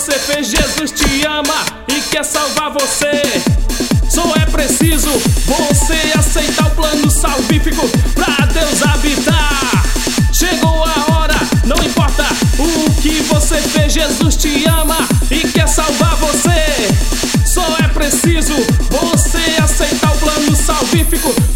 você fez, Jesus te ama e quer salvar você. Só é preciso você aceitar o plano salvífico pra Deus habitar. Chegou a hora, não importa o que você fez, Jesus te ama e quer salvar você. Só é preciso você aceitar o plano salvífico